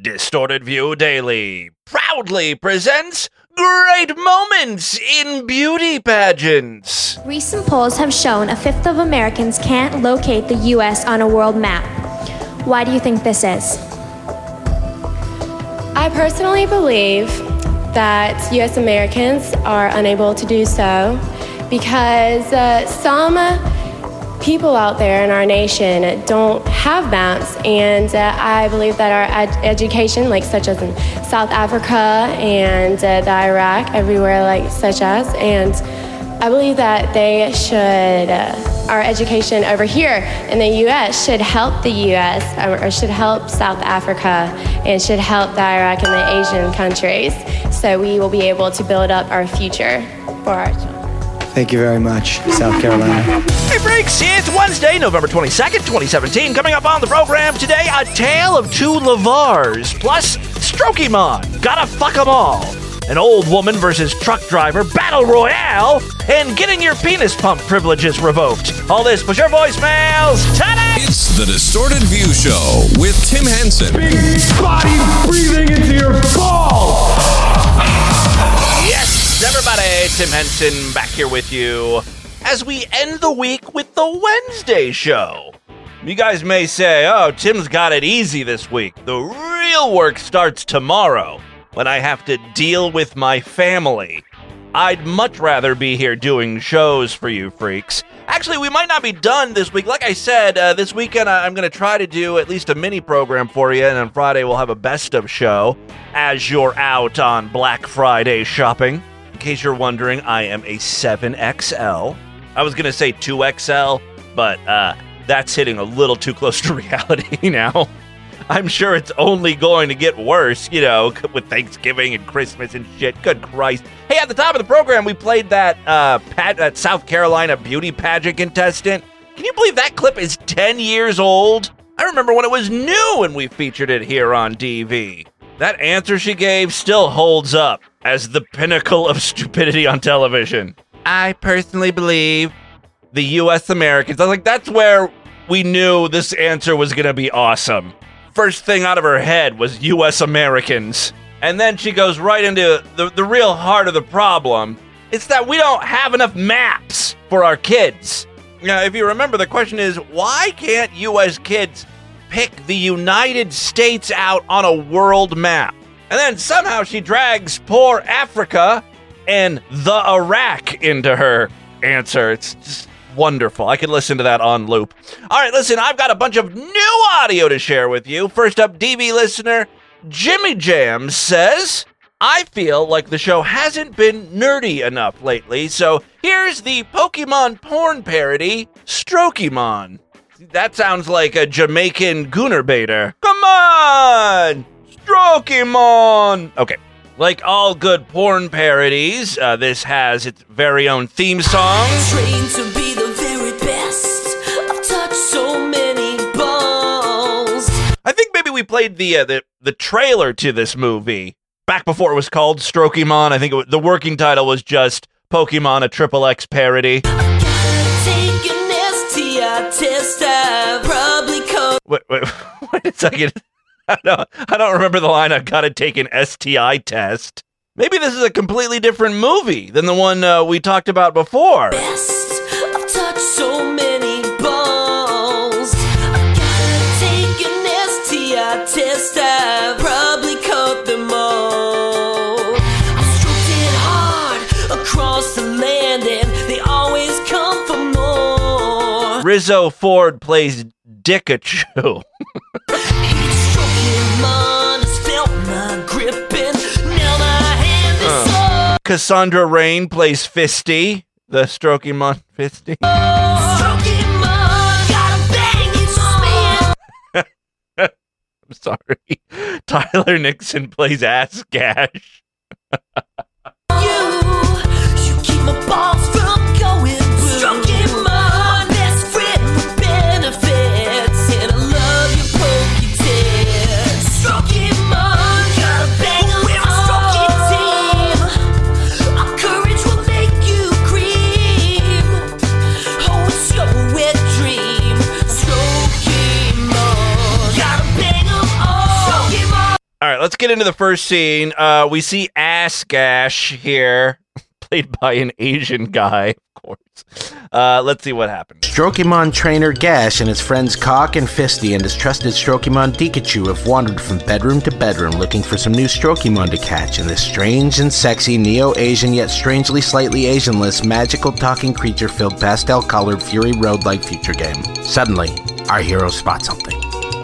Distorted View Daily proudly presents great moments in beauty pageants. Recent polls have shown a fifth of Americans can't locate the U.S. on a world map. Why do you think this is? I personally believe that U.S. Americans are unable to do so because some people out there in our nation don't have maps, and I believe that our education, such as in South Africa and the Iraq, everywhere such as, and I believe that they should, our education over here in the U.S. should help the U.S. or should help South Africa and should help the Iraq and the Asian countries, so we will be able to build up our future for our children. Thank you very much, South Carolina. Hey, freaks, it's Wednesday, November 22nd, 2017. Coming up on the program today, a tale of two LeVars, plus Strokemon, gotta fuck 'em all. An old woman versus truck driver battle royale, and getting your penis pump privileges revoked. All this plus your voicemails today. It's the Distorted View Show with Tim Henson. Big body breathing into your balls. Yes, everybody, Tim Henson back here with you as we end the week with the Wednesday show. You guys may say, oh, Tim's got it easy this week. The real work starts tomorrow when I have to deal with my family. I'd much rather be here doing shows for you freaks. Actually, we might not be done this week. Like I said, this weekend I'm going to try to do at least a mini program for you, and on Friday we'll have a best of show as you're out on Black Friday shopping. In case you're wondering, I am a 7XL. I was going to say 2XL, but that's hitting a little too close to reality now. I'm sure it's only going to get worse, with Thanksgiving and Christmas and shit. Good Christ. Hey, at the top of the program, we played that South Carolina beauty pageant contestant. Can you believe that clip is 10 years old? I remember when it was new and we featured it here on DV. That answer she gave still holds up as the pinnacle of stupidity on television. I personally believe the U.S. Americans. I was like, that's where we knew this answer was going to be awesome. First thing out of her head was U.S. Americans. And then she goes right into the real heart of the problem. It's that we don't have enough maps for our kids. Now, if you remember, the question is, why can't U.S. kids pick the United States out on a world map? And then somehow she drags poor Africa and the Iraq into her answer. It's just wonderful. I could listen to that on loop. All right, listen, I've got a bunch of new audio to share with you. First up, DV listener Jimmy Jam says, I feel like the show hasn't been nerdy enough lately, so here's the Pokemon porn parody, Strokemon. That sounds like a Jamaican gooner baiter. Come on! Strokemon! Okay. Like all good porn parodies, this has its very own theme song. Trained to be the very best. I've touched so many balls. I think maybe we played the trailer to this movie back before it was called Strokemon. I think the working title was just Pokemon, a XXX parody. I gotta take an STI test. I probably Wait a second. I don't remember the line, I've got to take an STI test. Maybe this is a completely different movie than the one we talked about before. best. I've touched so many balls. I gotta take an STI test. I probably caught them all. I stroked it hard across the land, and they always come for more. Rizzo Ford plays Dickachu. Cassandra Rain plays Fisty, the Strokemon Fisty. I'm sorry. Tyler Nixon plays Ass Gash. You keep my balls from going blue. Strokemon, my best friend with benefits, and I love your Pokédex. Strokemon, gotta bang 'em. We're a stroking team. Our courage will make you cream. Oh, it's your wet dream. Strokemon, gotta bang 'em all. Strokemon. All right, let's get into the first scene. We see Ass Gash here, played by an Asian guy, of course. Let's see what happens. Strokemon trainer Gash and his friends Cock and Fisty and his trusted Strokemon Dikachu have wandered from bedroom to bedroom looking for some new Strokemon to catch in this strange and sexy neo-Asian yet strangely slightly Asianless magical talking creature-filled pastel-colored Fury Road-like future game. Suddenly, our hero spots something.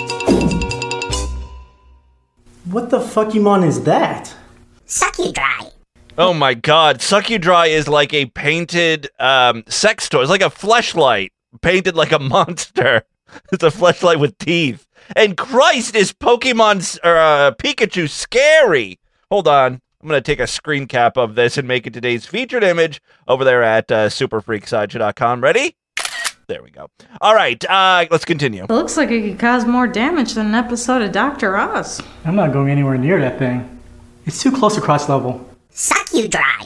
What the fuckymon is that? Sucky-Dry. Oh my god, Sucky-Dry is like a painted sex toy. It's like a fleshlight painted like a monster. It's a fleshlight with teeth. And Christ, is Pikachu scary? Hold on. I'm going to take a screen cap of this and make it today's featured image over there at superfreaksideshow.com. Ready? There we go. All right, let's continue. It looks like it could cause more damage than an episode of Dr. Oz. I'm not going anywhere near that thing. It's too close to cross level. Sucky-Dry.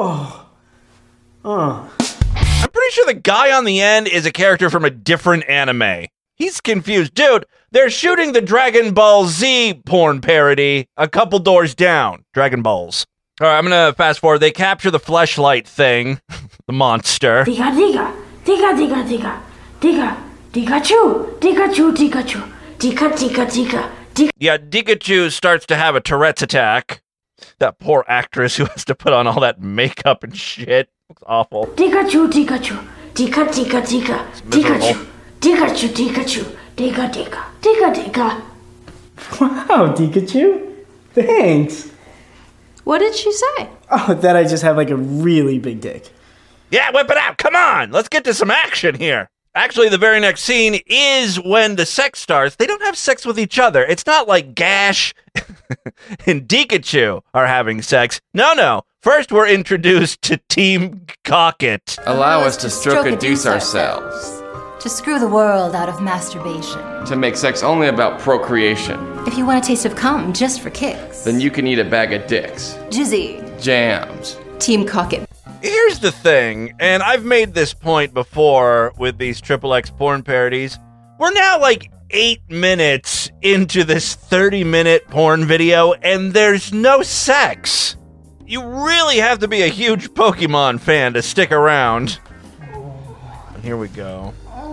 I'm pretty sure the guy on the end is a character from a different anime. He's confused. Dude, they're shooting the Dragon Ball Z porn parody a couple doors down. Dragon Balls. All right, I'm going to fast forward. They capture the fleshlight thing, the monster. Diga, diga. Diga, diga, diga. Diga. Dikachu. Dikachu, Dikachu. Dika, dika, dika. Dika. Yeah, Dikachu starts to have a Tourette's attack. That poor actress who has to put on all that makeup and shit. Looks awful. Dikachu, Dikachu. Dika, dika, dika. Dikachu. Dikachu, Dikachu. Diga, diga. Diga, diga. Wow, Dikachu. Thanks. What did she say? Oh, that I just have like a really big dick. Yeah, whip it out. Come on. Let's get to some action here. Actually, the very next scene is when the sex starts. They don't have sex with each other. It's not like Gash and Dikachu are having sex. No. First, we're introduced to Team Cocket. Allow us to stroke-a-deuce ourselves. To screw the world out of masturbation. To make sex only about procreation. If you want a taste of cum just for kicks. Then you can eat a bag of dicks. Jizzy. Jams. Team Cocket. Here's the thing, and I've made this point before with these XXX porn parodies. We're now like 8 minutes into this 30-minute porn video, and there's no sex. You really have to be a huge Pokemon fan to stick around. And here we go.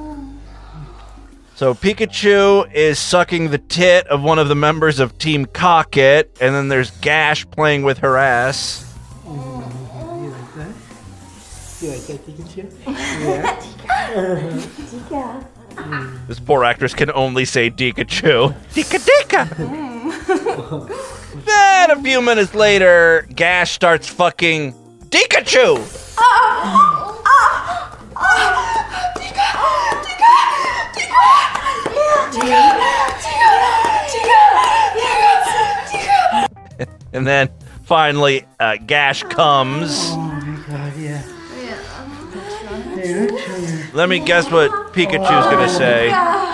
So Pikachu is sucking the tit of one of the members of Team Cocket, and then there's Gash playing with her ass. You like that, Pikachu? Dika. This poor actress can only say Dikachu. Dika. Then a few minutes later, Gash starts fucking Dikachu. And then finally, Gash comes. Oh my god, yeah. Let me guess what Pikachu's gonna say.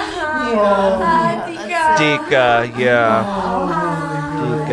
Dika, yeah.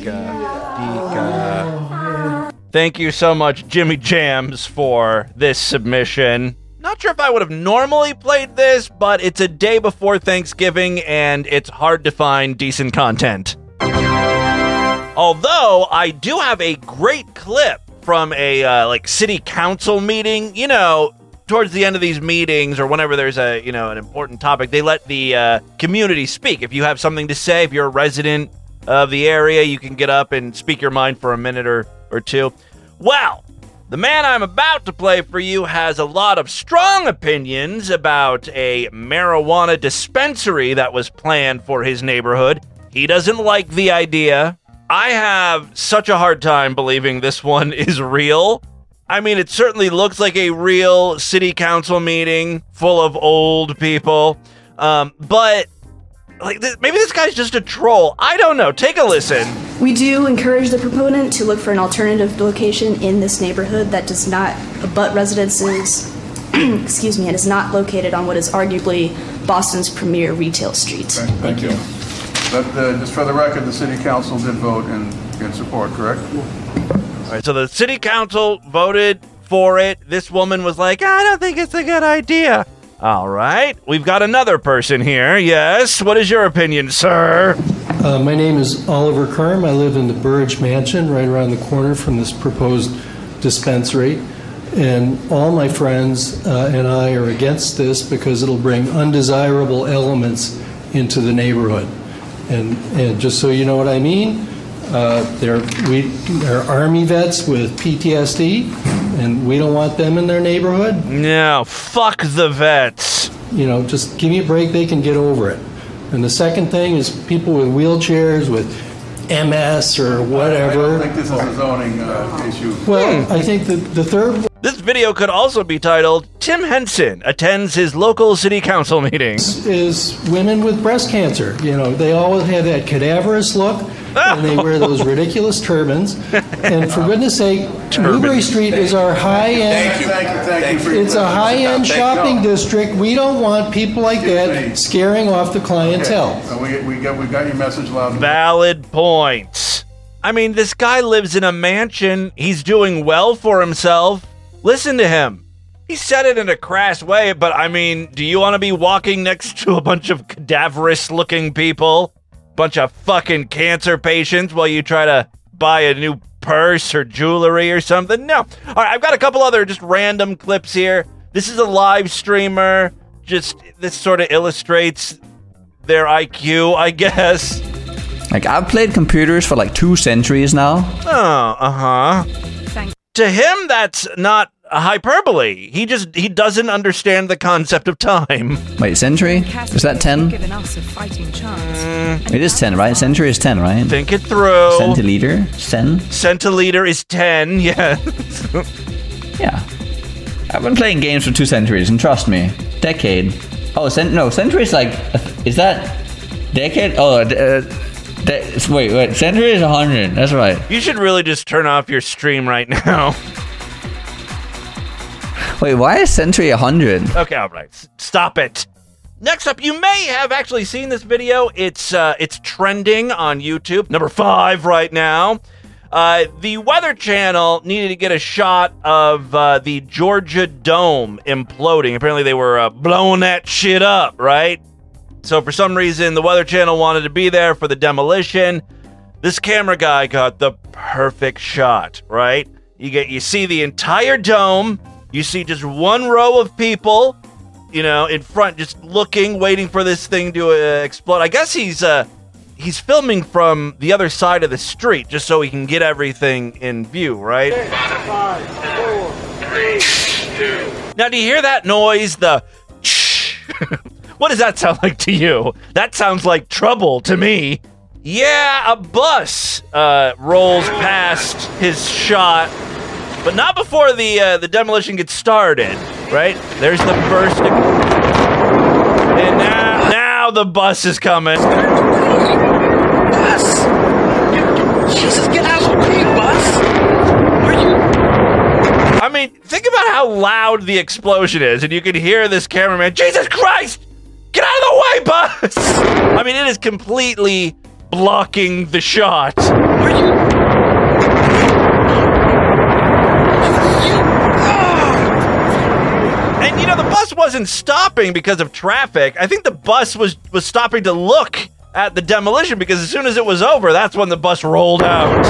Dika. Thank you so much, Jimmy Jams, for this submission. Not sure if I would have normally played this, but it's a day before Thanksgiving, and it's hard to find decent content. Although, I do have a great clip from a city council meeting. You know, towards the end of these meetings or whenever there's an important topic, they let the community speak. If you have something to say, if you're a resident of the area, you can get up and speak your mind for a minute or two. Well, the man I'm about to play for you has a lot of strong opinions about a marijuana dispensary that was planned for his neighborhood. He doesn't like the idea. I have such a hard time believing this one is real. I mean, it certainly looks like a real city council meeting full of old people. But maybe this guy's just a troll. I don't know. Take a listen. We do encourage the proponent to look for an alternative location in this neighborhood that does not abut residences, excuse me, and is not located on what is arguably Boston's premier retail street. Thank you. But just for the record, the city council did vote in support, correct? All right, so the city council voted for it. This woman was like, I don't think it's a good idea. All right, we've got another person here. Yes, what is your opinion, sir? My name is Oliver Kerm. I live in the Burridge Mansion right around the corner from this proposed dispensary. And all my friends and I are against this because it'll bring undesirable elements into the neighborhood. And just so you know what I mean, they're Army vets with PTSD, and we don't want them in their neighborhood. No, fuck the vets. You know, just give me a break, they can get over it. And the second thing is people with wheelchairs, with MS or whatever. I don't think this is a zoning issue. Well, I think the third... This video could also be titled, Tim Henson attends his local city council meetings. Is women with breast cancer. You know, they always have that cadaverous look, and they wear those ridiculous turbans. And for goodness sake, Newbury Street is our high-end... Thank you. It's a high-end shopping district. We don't want people like that scaring off the clientele. Okay. We got your message loud. Valid points. I mean, this guy lives in a mansion. He's doing well for himself. Listen to him. He said it in a crass way, but I mean, do you want to be walking next to a bunch of cadaverous-looking people? Bunch of fucking cancer patients while you try to buy a new purse or jewelry or something? No. All right, I've got a couple other just random clips here. This is a live streamer. This sort of illustrates their IQ, I guess. Like, I've played computers for like 2 centuries now. Oh, uh-huh. To him, that's not a hyperbole. He doesn't understand the concept of time. Wait, century? Is that 10? It is 10, right? Century is 10, right? Think it through. Centiliter? 10? Centiliter is 10, yeah. Yeah. I've been playing games for 2 centuries, and trust me, decade. Oh, century is like... Is that... Decade? Oh, wait, century is 100. That's right. You should really just turn off your stream right now. Wait, why is century 100? Okay, all right. Stop it. Next up, you may have actually seen this video. It's trending on YouTube. Number 5 right now. The Weather Channel needed to get a shot of the Georgia Dome imploding. Apparently they were blowing that shit up, right? So for some reason, the Weather Channel wanted to be there for the demolition. This camera guy got the perfect shot, right? You see the entire dome. You see just one row of people, you know, in front, just looking, waiting for this thing to explode. I guess he's filming from the other side of the street, just so he can get everything in view, right? 5, 4, 3, 2. Now, do you hear that noise? The what does that sound like to you? That sounds like trouble to me. Yeah, a bus rolls past his shot, but not before the demolition gets started, right? There's the first, and now the bus is coming. Bus! Jesus, get out of the way, bus! I mean, think about how loud the explosion is, and you can hear this cameraman, Jesus Christ! Get out of the way, bus! I mean, it is completely blocking the shot. And, you know, the bus wasn't stopping because of traffic. I think the bus was stopping to look at the demolition, because as soon as it was over, that's when the bus rolled out.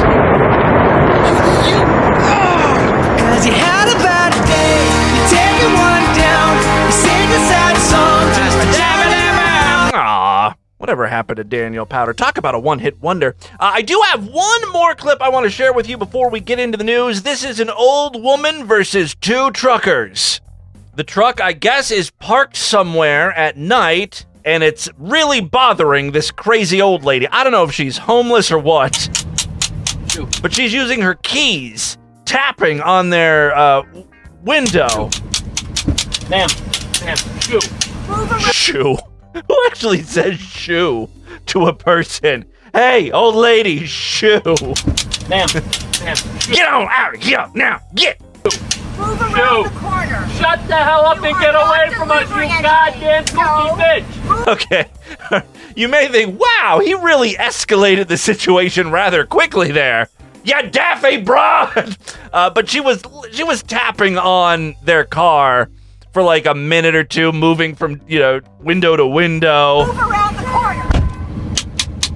Cause you had a bad day, you take one down, you sing a sad song just to jam it around. Aw, whatever happened to Daniel Powter? Talk about a one-hit wonder. I do have one more clip I want to share with you before we get into the news. This is an old woman versus 2 truckers. The truck, I guess, is parked somewhere at night, and it's really bothering this crazy old lady. I don't know if she's homeless or what, but she's using her keys, tapping on their window. Ma'am, shoe. Shoe? Who actually says shoe to a person? Hey, old lady, shoe. Ma'am, get on out of here now. Get. Move around the corner. Shut the hell up and get away from us, you goddamn cookie bitch. Okay. You may think, wow, he really escalated the situation rather quickly there. Yeah, daffy broad. But she was tapping on their car for like a minute or two, moving from, window to window. Move around the corner.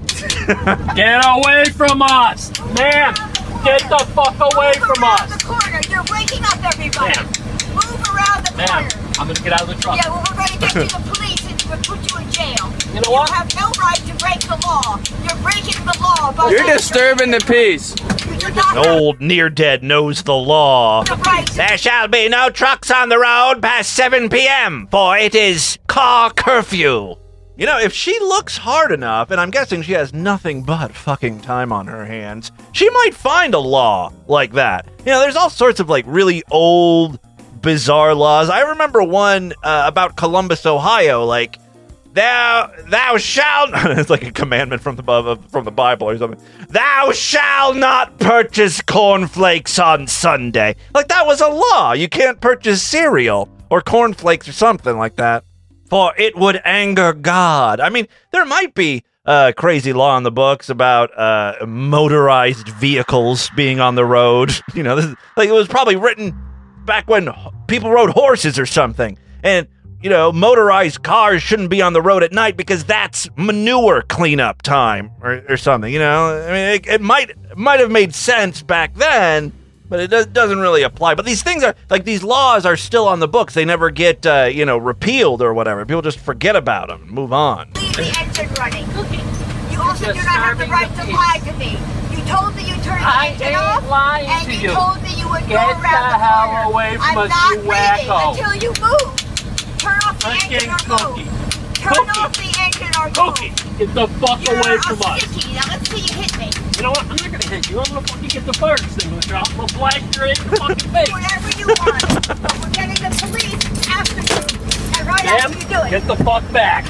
Get away from us! Ma'am, get the fuck away from us! The corner, you're waking up everybody. Move around the corner. I'm gonna get out of the truck. Yeah, well, we're gonna get you the police and we'll put you in jail. You know what? You have no right to break the law. You're breaking the law. By You're disturbing the peace. An old near-dead knows the law. There shall be no trucks on the road past 7 p.m., for it is car curfew. You know, if she looks hard enough, and I'm guessing she has nothing but fucking time on her hands, she might find a law like that. You know, there's all sorts of, like, really old, bizarre laws. I remember one about Columbus, Ohio, like, Thou shalt... It's like a commandment from the Bible or something. Thou shalt not purchase cornflakes on Sunday. Like, that was a law. You can't purchase cereal or cornflakes or something like that, for it would anger God. I mean, there might be a crazy law in the books about motorized vehicles being on the road. You know, this is, like, it was probably written back when people rode horses or something. And... you know, motorized cars shouldn't be on the road at night because that's manure cleanup time or something, you know? I mean, it might have made sense back then, but it doesn't really apply. But these things are, like, these laws are still on the books. They never get, repealed or whatever. People just forget about them and move on. Leave the engine running. You also do not have the right to lie to me. You told me you turned the engine off, and you told me you would go around the corner. Get the hell away from us, you wacko. I'm not leaving until you move. Turn off the engine or move. Turn off the engine or move. Get the fuck away from us. Sticky. Now let's see you hit me. You know what? I'm not gonna hit you. I'm gonna fucking get the fire extinguisher out. I'm gonna blast your in your fucking face. Whatever you want. But we're getting the police after you. And right after you do it. Get the fuck back.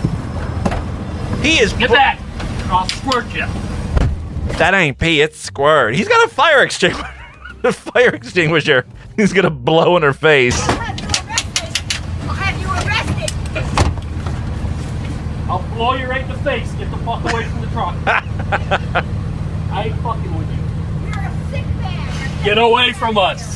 He is... Get back. I'll squirt you. That ain't pee, it's squirt. He's got a fire extinguisher. A fire extinguisher. He's gonna blow in her face. I'll blow you right in the face. Get the fuck away from the truck. I ain't fucking with you. You're a sick man. Get away from us.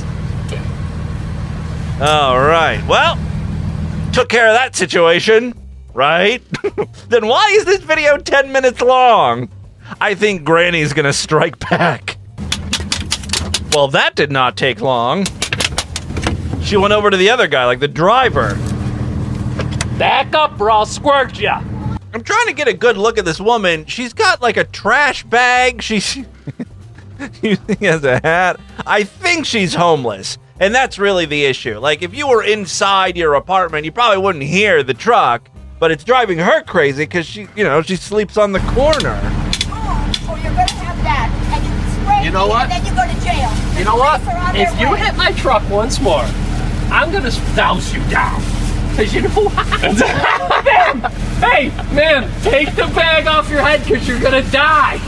All right. Well, took care of that situation, right? Then why is this video 10 minutes long? I think Granny's gonna strike back. Well, that did not take long. She went over to the other guy, like the driver. Back up or I'll squirt ya. I'm trying to get a good look at this woman. She's got like a trash bag. She has a hat. I think she's homeless. And that's really the issue. Like, if you were inside your apartment, you probably wouldn't hear the truck, but it's driving her crazy because she sleeps on the corner. Oh, you're going to have that. And you can spray You know what? And then you go to jail. You know what? If you hit my truck once more, I'm gonna douse you down. Cause you know what? Man! Hey, man, take the bag off your head because you're gonna die.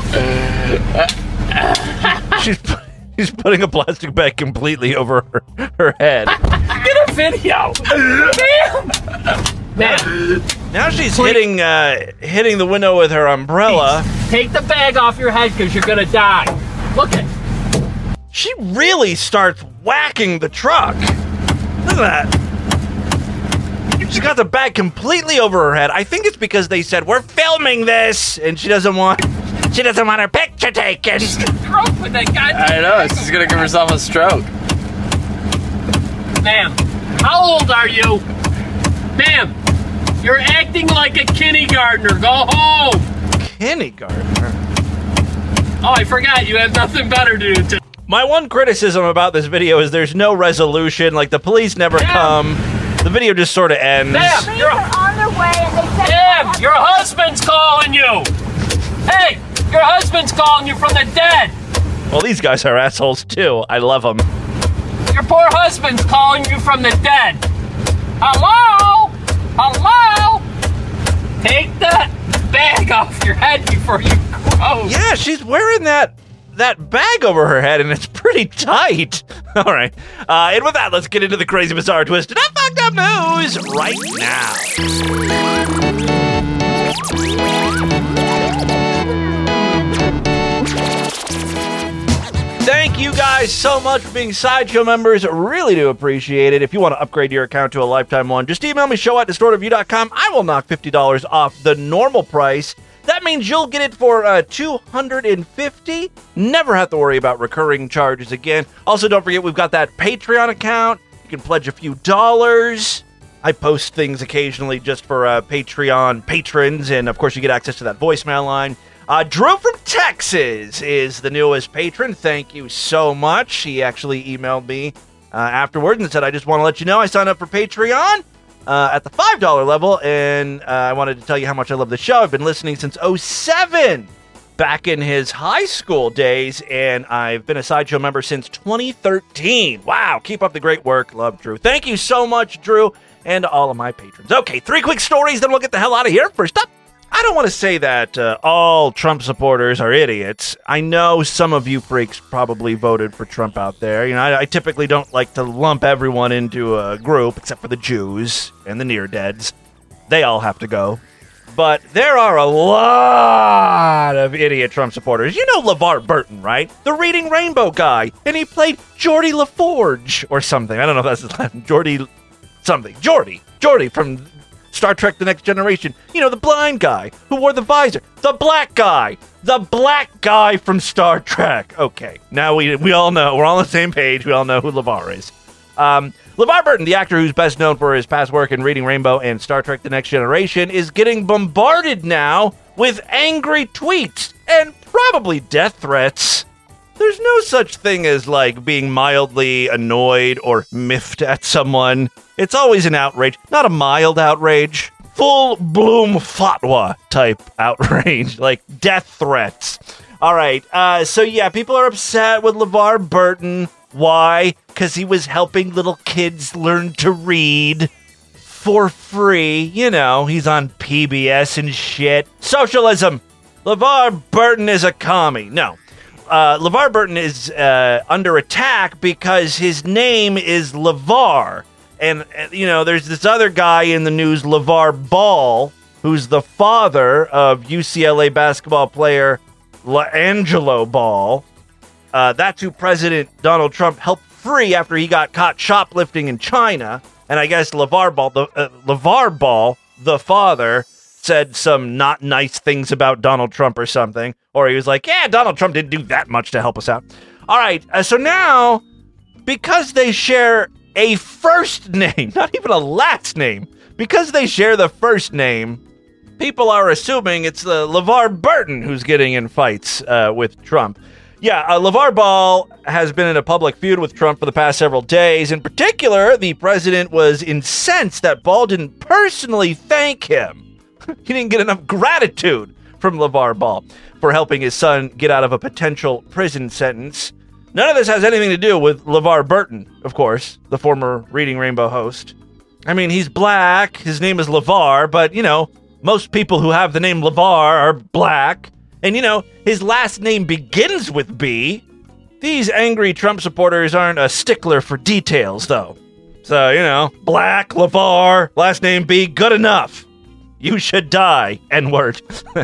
She's putting a plastic bag completely over her head. Get a video. Man. Now she's hitting the window with her umbrella. Take the bag off your head because you're gonna die. Look at. She really starts whacking the truck. Look at that. She's got the bag completely over her head. I think it's because they said, we're filming this, and she doesn't want her picture taken. Stroke with that guy. I know, she's gonna give herself a stroke. Ma'am, how old are you? Ma'am, you're acting like a kindergartner. Go home. Kindergartner? Oh, I forgot. You have nothing better to do. My one criticism about this video is there's no resolution. Like, the police never come. The video just sort of ends. Police are on their way and they said... Damn, your husband's calling you. Hey, your husband's calling you from the dead. Well, these guys are assholes, too. I love them. Your poor husband's calling you from the dead. Hello? Hello? Take that bag off your head before you grow. Yeah, she's wearing that bag over her head, and it's pretty tight. All right. And with that, let's get into the crazy, bizarre, twisted up, fucked up news right now. Thank you guys so much for being Sideshow members. Really do appreciate it. If you want to upgrade your account to a lifetime one, just email me, show@distortedview.com. I will knock $50 off the normal price. That means you'll get it for $250. Never have to worry about recurring charges again. Also, don't forget we've got that Patreon account. You can pledge a few dollars. I post things occasionally just for Patreon patrons, and of course you get access to that voicemail line. Drew from Texas is the newest patron. Thank you so much. He actually emailed me afterwards and said, I just want to let you know I signed up for Patreon at the $5 level, and I wanted to tell you how much I love the show. I've been listening since 2007, back in his high school days, and I've been a Sideshow member since 2013. Wow, keep up the great work. Love, Drew. Thank you so much, Drew, and all of my patrons. Okay, 3 quick stories, then we'll get the hell out of here. First up, I don't want to say that all Trump supporters are idiots. I know some of you freaks probably voted for Trump out there. You know, I typically don't like to lump everyone into a group, except for the Jews and the near-deads. They all have to go. But there are a lot of idiot Trump supporters. You know LeVar Burton, right? The Reading Rainbow guy. And he played Geordie LaForge or something. I don't know if that's his last name. Geordie from Star Trek The Next Generation. You know, the blind guy who wore the visor. The black guy from Star Trek. Okay, now we all know. We're all on the same page. We all know who LeVar is. LeVar Burton, the actor who's best known for his past work in Reading Rainbow and Star Trek The Next Generation, is getting bombarded now with angry tweets and probably death threats. There's no such thing as, like, being mildly annoyed or miffed at someone. It's always an outrage, not a mild outrage. Full-bloom fatwa type outrage, like death threats. All right, so yeah, people are upset with LeVar Burton. Why? Because he was helping little kids learn to read for free. You know, he's on PBS and shit. Socialism. LeVar Burton is a commie. No. LeVar Burton is under attack because his name is LeVar. And, you know, there's this other guy in the news, LeVar Ball, who's the father of UCLA basketball player LaAngelo Ball. That's who President Donald Trump helped free after he got caught shoplifting in China. And I guess LeVar Ball, the father, said some not nice things about Donald Trump or something. Or he was like, yeah, Donald Trump didn't do that much to help us out. All right, so now, because they share a first name, not even a last name, because they share the first name, people are assuming it's LeVar Burton who's getting in fights with Trump. Yeah, LeVar Ball has been in a public feud with Trump for the past several days. In particular, the president was incensed that Ball didn't personally thank him. He didn't get enough gratitude from LeVar Ball for helping his son get out of a potential prison sentence. None of this has anything to do with LeVar Burton, of course, the former Reading Rainbow host. I mean, he's black, his name is LeVar, but, you know, most people who have the name LeVar are black. And, you know, his last name begins with B. These angry Trump supporters aren't a stickler for details, though. So, you know, black, LeVar, last name B, good enough. You should die, N-word.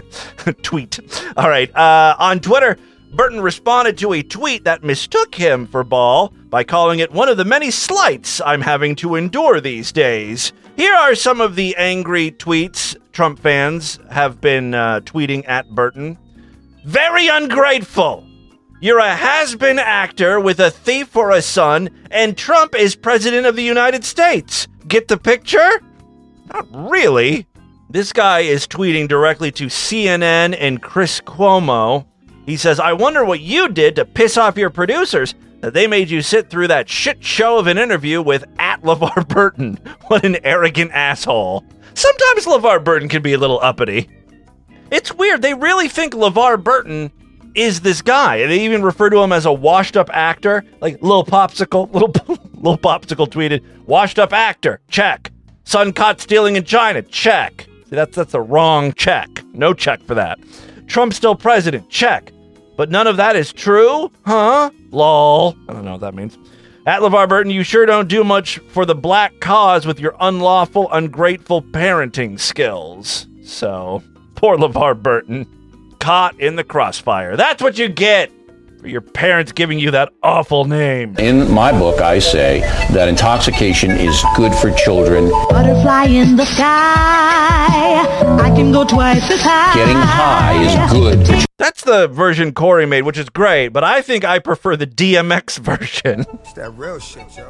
Tweet. All right, on Twitter, Burton responded to a tweet that mistook him for Ball by calling it one of the many slights I'm having to endure these days. Here are some of the angry tweets Trump fans have been tweeting at Burton. Very ungrateful. You're a has-been actor with a thief for a son, and Trump is president of the United States. Get the picture? Not really. This guy is tweeting directly to CNN and Chris Cuomo. He says, I wonder what you did to piss off your producers, that they made you sit through that shit show of an interview with @LeVar Burton. What an arrogant asshole. Sometimes LeVar Burton can be a little uppity. It's weird. They really think LeVar Burton is this guy. They even refer to him as a washed-up actor. Like Lil Popsicle. Lil Popsicle tweeted, washed-up actor. Check. Son caught stealing in China. Check. See, that's the wrong check. No check for that. Trump still president. Check. But none of that is true? Huh? Lol. I don't know what that means. @LeVar Burton, you sure don't do much for the black cause with your unlawful, ungrateful parenting skills. So, poor LeVar Burton. Caught in the crossfire. That's what you get for your parents giving you that awful name. In my book, I say that intoxication is good for children. Butterfly in the sky, I can go twice as high. Getting high is good for children. That's the version Corey made, which is great, but I think I prefer the DMX version. It's that real shit, yo.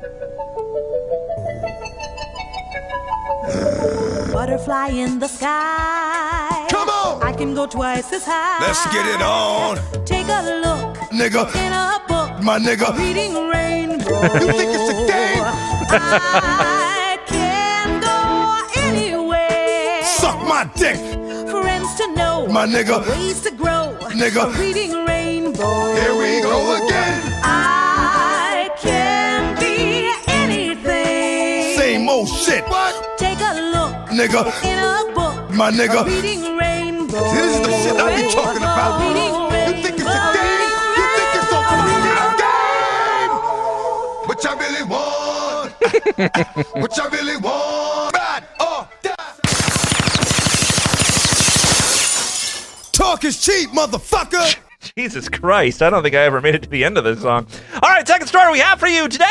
Butterfly in the sky. Come on! I can go twice as high. Let's get it on. Take a look, nigga. In a book, my nigga. Reading rainbow. You think it's a game? I can go anywhere. Suck my dick. Friends to know, my nigga. Ways to grow, nigga. Reading rainbow. Here we go again. I can be anything. Same old shit. What? Take a look, nigga. In a book, my nigga. Reading rainbow. See, this is the shit I be talking about. You think it's a game? You think it's a real game? What y'all really want? What y'all really want? Bad or die? Talk is cheap, motherfucker. Jesus Christ, I don't think I ever made it to the end of this song. All right, second story we have for you today.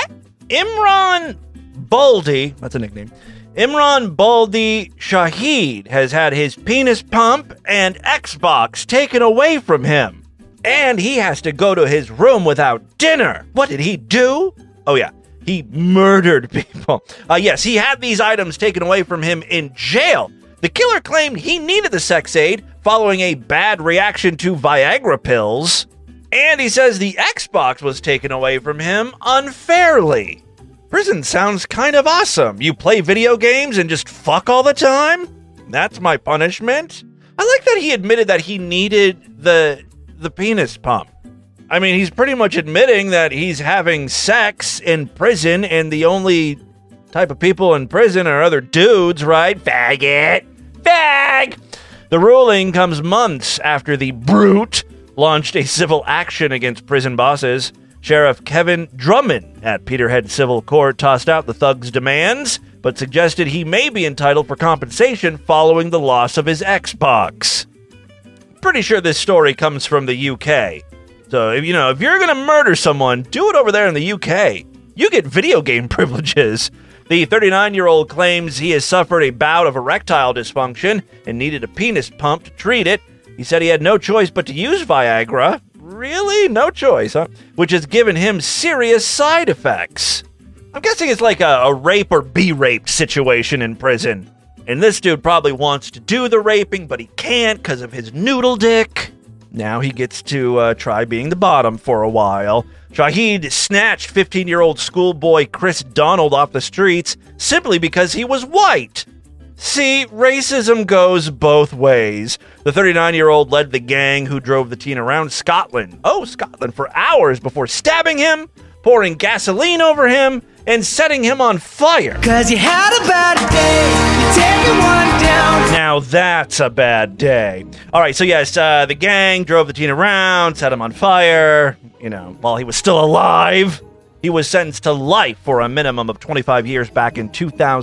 Imran Baldi, that's a nickname. Imran Baldi Shahid has had his penis pump and Xbox taken away from him. And he has to go to his room without dinner. What did he do? Oh yeah, he murdered people. Yes, he had these items taken away from him in jail. The killer claimed he needed the sex aid following a bad reaction to Viagra pills. And he says the Xbox was taken away from him unfairly. Prison sounds kind of awesome. You play video games and just fuck all the time? That's my punishment? I like that he admitted that he needed the penis pump. I mean, he's pretty much admitting that he's having sex in prison and the only type of people in prison are other dudes, right? Faggot. Fag! The ruling comes months after the brute launched a civil action against prison bosses. Sheriff Kevin Drummond at Peterhead Civil Court tossed out the thug's demands, but suggested he may be entitled for compensation following the loss of his Xbox. Pretty sure this story comes from the UK. So, if you're going to murder someone, do it over there in the UK. You get video game privileges. The 39-year-old claims he has suffered a bout of erectile dysfunction and needed a penis pump to treat it. He said he had no choice but to use Viagra. Really? No choice, huh? Which has given him serious side effects. I'm guessing it's like a rape or be raped situation in prison. And this dude probably wants to do the raping, but he can't because of his noodle dick. Now he gets to try being the bottom for a while. Shahid snatched 15-year-old schoolboy Chris Donald off the streets simply because he was white. See, racism goes both ways. The 39-year-old led the gang who drove the teen around Scotland. Oh, Scotland, for hours before stabbing him, pouring gasoline over him, and setting him on fire. 'Cause you had a bad day, you're taking one down. Now that's a bad day. All right, so yes, the gang drove the teen around, set him on fire, while he was still alive. He was sentenced to life for a minimum of 25 years back in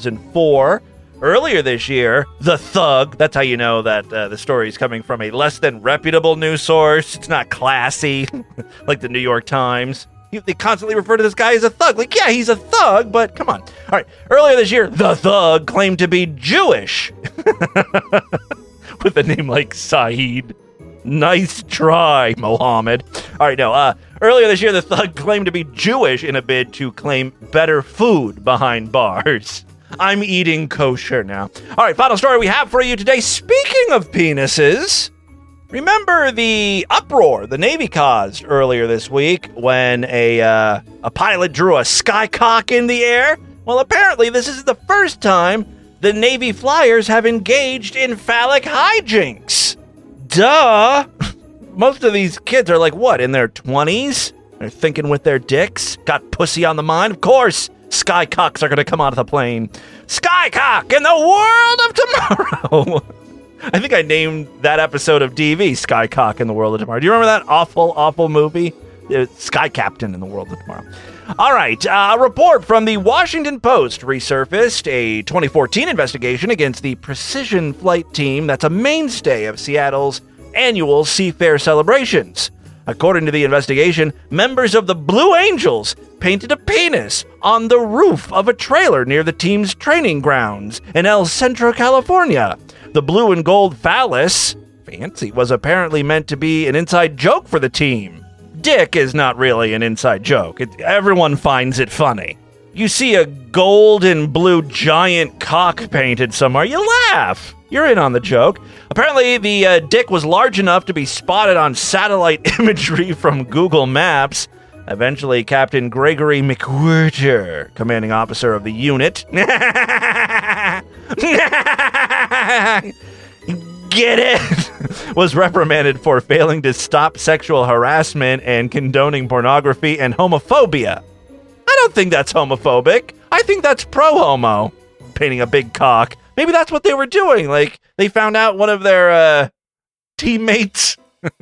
2004. Earlier this year, the thug, that's how you know that the story is coming from a less than reputable news source. It's not classy, like the New York Times. They constantly refer to this guy as a thug. Like, yeah, he's a thug, but come on. All right, earlier this year, the thug claimed to be Jewish. With a name like Saeed. Nice try, Mohammed. All right, no, earlier this year, the thug claimed to be Jewish in a bid to claim better food behind bars. I'm eating kosher now. All right, final story we have for you today. Speaking of penises, remember the uproar the Navy caused earlier this week when a pilot drew a skycock in the air? Well, apparently this is the first time the Navy flyers have engaged in phallic hijinks. Duh! Most of these kids are like, what, in their 20s? They're thinking with their dicks? Got pussy on the mind? Of course! Skycocks are going to come out of the plane. Skycock in the world of tomorrow. I think I named that episode of DV Skycock in the world of tomorrow. Do you remember that awful, awful movie? Sky Captain in the world of tomorrow. All right. A report from the Washington Post resurfaced a 2014 investigation against the Precision Flight team that's a mainstay of Seattle's annual Seafair celebrations. According to the investigation, members of the Blue Angels painted a penis on the roof of a trailer near the team's training grounds in El Centro, California. The blue and gold phallus, fancy, was apparently meant to be an inside joke for the team. Dick is not really an inside joke. Everyone finds it funny. You see a gold and blue giant cock painted somewhere, you laugh. You're in on the joke. Apparently, the dick was large enough to be spotted on satellite imagery from Google Maps. Eventually, Captain Gregory McWhirter, commanding officer of the unit, get it, was reprimanded for failing to stop sexual harassment and condoning pornography and homophobia. I don't think that's homophobic. I think that's pro-homo, painting a big cock. Maybe that's what they were doing. Like, they found out one of their teammates.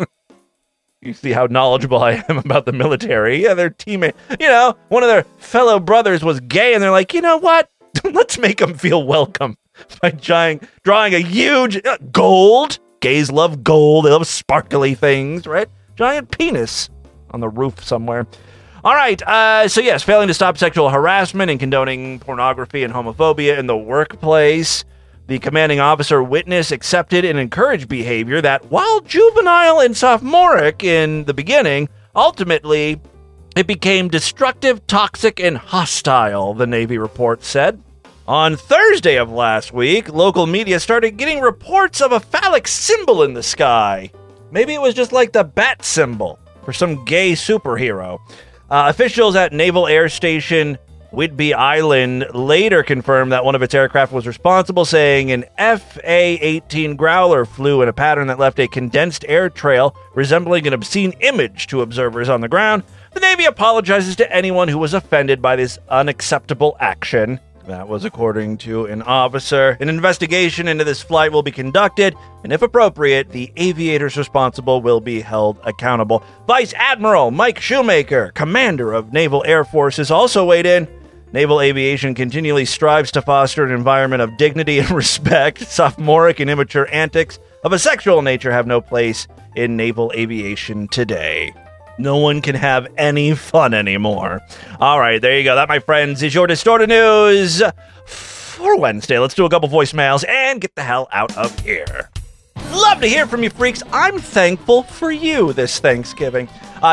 You see how knowledgeable I am about the military. Yeah, their teammate, one of their fellow brothers was gay, and they're like, you know what? Let's make them feel welcome by drawing a huge gold. Gays love gold. They love sparkly things, right? Giant penis on the roof somewhere. All right, so yes, failing to stop sexual harassment and condoning pornography and homophobia in the workplace. The commanding officer witnessed, accepted, and encouraged behavior that, while juvenile and sophomoric in the beginning, ultimately it became destructive, toxic, and hostile, the Navy report said. On Thursday of last week, local media started getting reports of a phallic symbol in the sky. Maybe it was just like the bat symbol for some gay superhero. Officials at Naval Air Station Whidbey Island later confirmed that one of its aircraft was responsible, saying an FA-18 Growler flew in a pattern that left a condensed air trail resembling an obscene image to observers on the ground. The Navy apologizes to anyone who was offended by this unacceptable action. That was according to an officer. An investigation into this flight will be conducted, and if appropriate, the aviators responsible will be held accountable. Vice Admiral Mike Shoemaker, commander of Naval Air Forces, also weighed in. Naval aviation continually strives to foster an environment of dignity and respect. Sophomoric and immature antics of a sexual nature have no place in naval aviation today. No one can have any fun anymore. All right, there you go. That, my friends, is your Distorted News for Wednesday. Let's do a couple voicemails and get the hell out of here. Love to hear from you, freaks. I'm thankful for you this Thanksgiving.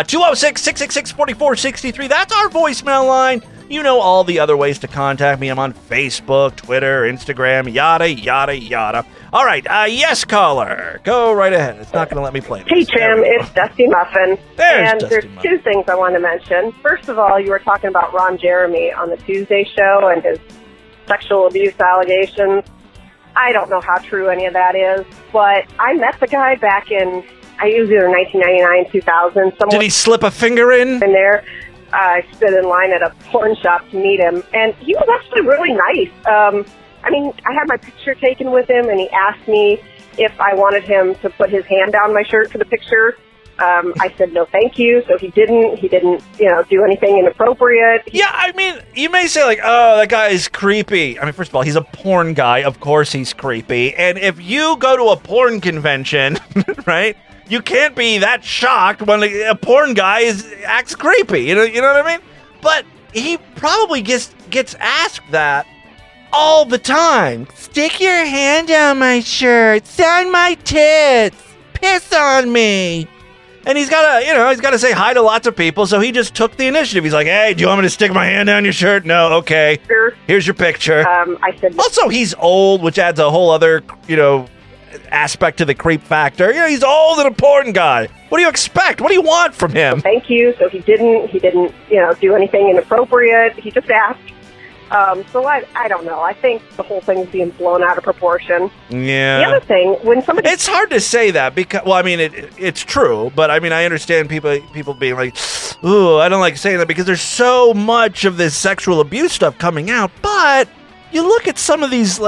206-666-4463. That's our voicemail line. You know all the other ways to contact me. I'm on Facebook, Twitter, Instagram, yada, yada, yada. All right, yes, caller. Go right ahead. It's not going to let me play this. Hey, Tim, it's Dusty Muffin. There's there's two things I want to mention. First of all, you were talking about Ron Jeremy on the Tuesday show and his sexual abuse allegations. I don't know how true any of that is, but I met the guy back in, it was either 1999, 2000. Did he slip a finger in? In there. I stood in line at a porn shop to meet him, and he was actually really nice. I had my picture taken with him, and he asked me if I wanted him to put his hand down my shirt for the picture. I said no, thank you. So he didn't, do anything inappropriate. Yeah, you may say like, oh, that guy is creepy. First of all, he's a porn guy. Of course he's creepy. And if you go to a porn convention, right, you can't be that shocked when a porn guy acts creepy. You know what I mean? But he probably gets asked that all the time. Stick your hand down my shirt. Sign my tits. Piss on me. And he's got to say hi to lots of people, so he just took the initiative. He's like, hey, do you want me to stick my hand down your shirt? No, okay. Here's your picture. I said... Also, he's old, which adds a whole other, aspect to the creep factor. He's old and a porn guy. What do you expect? What do you want from him? Thank you. So he didn't, do anything inappropriate. He just asked. So I don't know. I think the whole thing's being blown out of proportion. Yeah. The other thing, when somebody... It's hard to say that because, it's true, but I understand people being like, ooh, I don't like saying that because there's so much of this sexual abuse stuff coming out, but you look at some of these,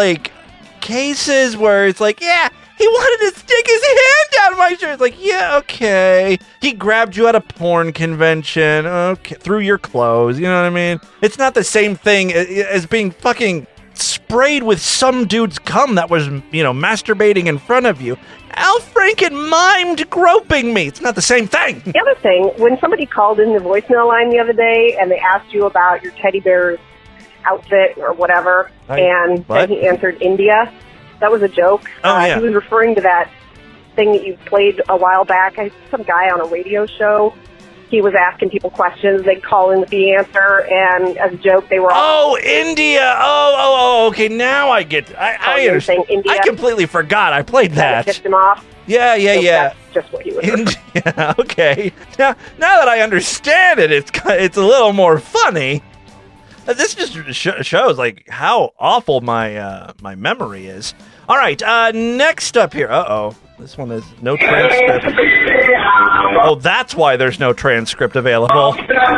cases where it's like, yeah, he wanted to stick his hand down my shirt. It's like, yeah, okay. He grabbed you at a porn convention, okay, through your clothes, you know what I mean? It's not the same thing as being fucking sprayed with some dude's cum that was, masturbating in front of you. Al Franken mimed groping me. It's not the same thing. The other thing, when somebody called in the voicemail line the other day and they asked you about your teddy bear's outfit or whatever, and then he answered India, that was a joke. Yeah. He was referring to that thing that you played a while back. Some guy on a radio show, he was asking people questions. They'd call in with the answer, and as a joke, they were all... Oh, India! Okay, now I get... I understand. India. I completely forgot I played that. Pissed him off. Yeah. That's just what he was referring to. India, okay. Now that I understand it, it's a little more funny. This just shows like how awful my my memory is. All right, next up here. This one is no transcript. Oh, that's why there's no transcript available.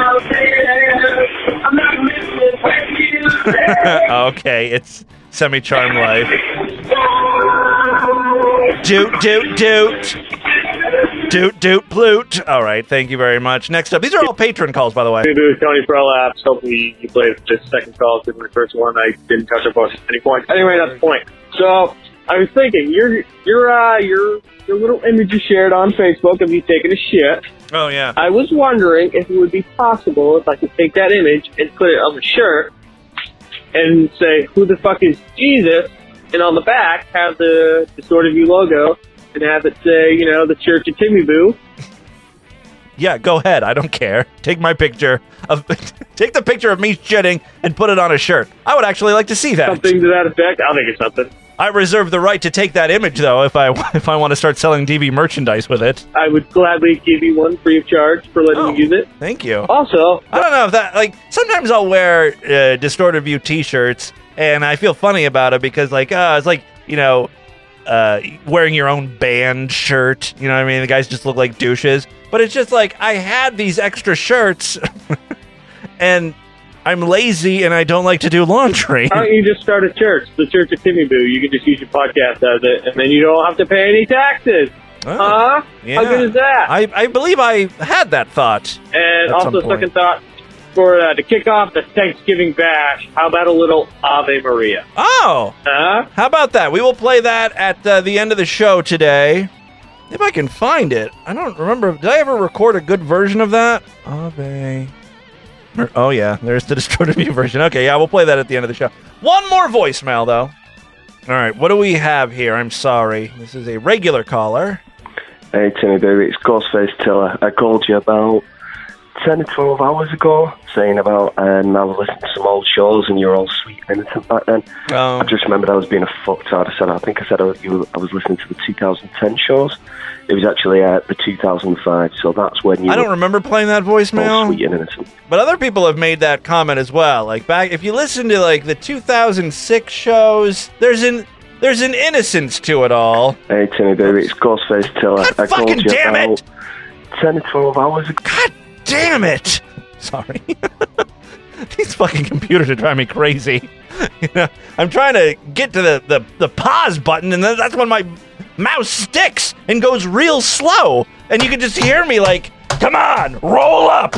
Okay, it's Semi-Charmed Life. Doot, plute. All right, thank you very much. Next up, these are all patron calls, by the way. Hey, this is Tony for Labs. Hopefully you played this second call because my first one I didn't touch upon at any point. Anyway, that's the point. So I was thinking, your little image you shared on Facebook of you taking a shit. Oh yeah. I was wondering if it would be possible if I could take that image and put it on the shirt and say, "Who the fuck is Jesus?" and on the back have the Distorted View logo. And have it say, the Church of Timmy Boo. Yeah, go ahead. I don't care. Take my picture take the picture of me shitting and put it on a shirt. I would actually like to see that. Something to that effect. I'll think of something. I reserve the right to take that image, though, if I want to start selling DV merchandise with it. I would gladly give you one free of charge for letting me use it. Thank you. Also, I don't know if that sometimes I'll wear Distorted View T-shirts, and I feel funny about it because it's like wearing your own band shirt, you know what I mean? The guys just look like douches. But it's just like, I had these extra shirts, and I'm lazy, and I don't like to do laundry. Why don't you just start a church, the Church of Timmy Boo? You can just use your podcast as it, and then you don't have to pay any taxes. Oh, yeah. How good is that? I believe I had that thought. And also, second thought, for to kick off the Thanksgiving bash, how about a little Ave Maria? Oh! How about that? We will play that at the end of the show today. If I can find it. I don't remember. Did I ever record a good version of that? Ave... Oh, yeah. There's the Distorted View version. Okay, yeah, we'll play that at the end of the show. One more voicemail, though. All right, what do we have here? I'm sorry. This is a regular caller. Hey, Timmy, baby. It's Ghostface Tiller. I called you about 10 or 12 hours ago, saying about I was listening to some old shows and you were all sweet and innocent back then. I just remembered I was being a fucktard. I think I said I was listening to the 2010 shows. It was actually the 2005, so that's when you... I don't remember playing that voicemail. All sweet and innocent. But other people have made that comment as well. Like, back, if you listen to, the 2006 shows, there's an innocence to it all. Hey, Timmy, baby, it's Ghostface Tiller. God fucking damn it! 10 or 12 hours ago. God damn it! Sorry. These fucking computers are driving me crazy. I'm trying to get to the pause button, and that's when my mouse sticks and goes real slow. And you can just hear me come on, roll up.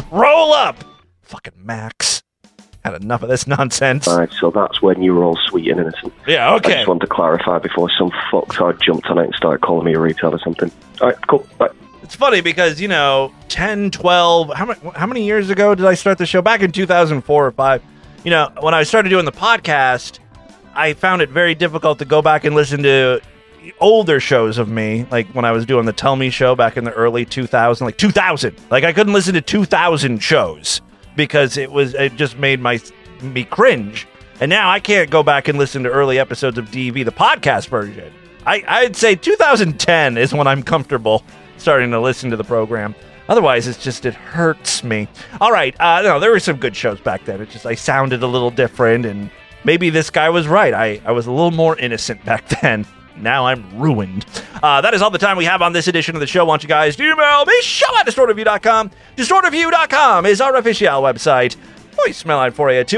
Fucking Max. Had enough of this nonsense. Alright, so that's when you were all sweet and innocent. Yeah, okay. I just wanted to clarify before some fucktard jumped on it and started calling me a retard or something. Alright, cool, bye. It's funny because, 10, 12, how many years ago did I start the show? Back in 2004 or 5. When I started doing the podcast, I found it very difficult to go back and listen to older shows of me, like when I was doing the Tell Me show back in the early 2000s, 2000. I couldn't listen to 2000 shows because it just made me cringe. And now I can't go back and listen to early episodes of DV, the podcast version. I'd say 2010 is when I'm comfortable starting to listen to the program. Otherwise, it hurts me. All right, no, there were some good shows back then. I sounded a little different, and maybe this guy was right. I was a little more innocent back then. Now I'm ruined. That is all the time we have on this edition of the show. Want you guys to email me, show@distortedview.com. Distortedview.com is our official website. Voicemail line for you,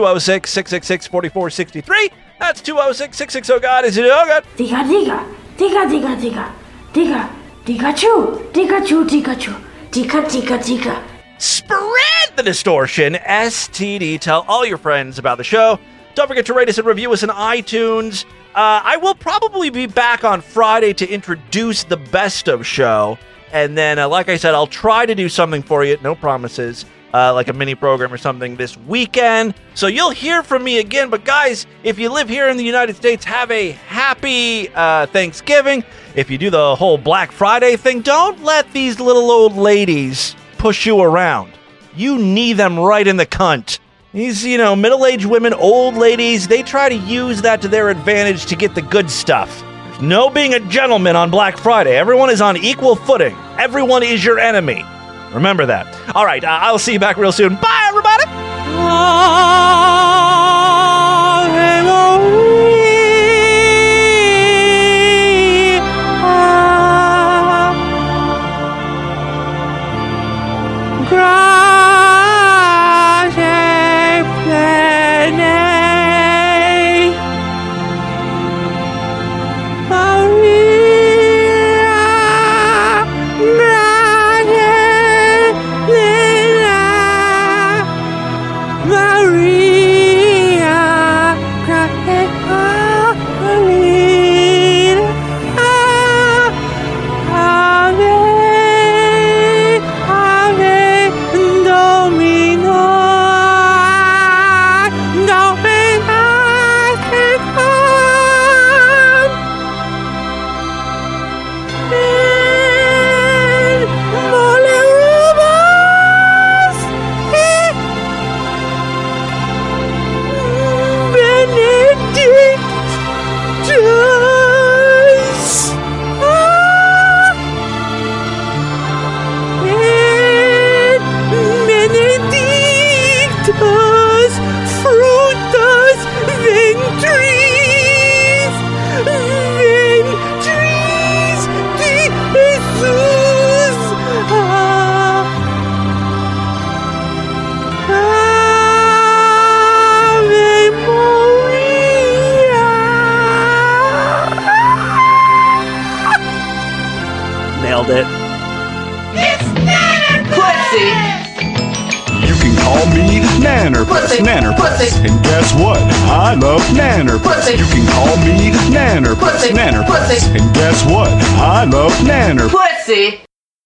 206-666-4463. That's 206-660-GOD. Is it oh God? Diga, diga, diga, diga, diga, diga, Pikachu, Pikachu, Pikachu, Tika, Tika, Tika. Spread the distortion, STD. Tell all your friends about the show. Don't forget to rate us and review us in iTunes. I will probably be back on Friday to introduce the Best of show. And then, like I said, I'll try to do something for you. No promises. Like a mini program or something this weekend. So you'll hear from me again. But guys, if you live here in the United States, have a happy Thanksgiving. If you do the whole Black Friday thing, don't let these little old ladies push you around. You knee them right in the cunt. These, middle-aged women, old ladies, they try to use that to their advantage to get the good stuff. There's no being a gentleman on Black Friday. Everyone is on equal footing. Everyone is your enemy. Remember that. All right, I'll see you back real soon. Bye, everybody! Nailed it. You can call me Nannerpuss, Nannerpuss. And guess what? I love Nannerpuss. You can call me Nannerpuss, Nannerpuss. And guess what? I love Nannerpuss.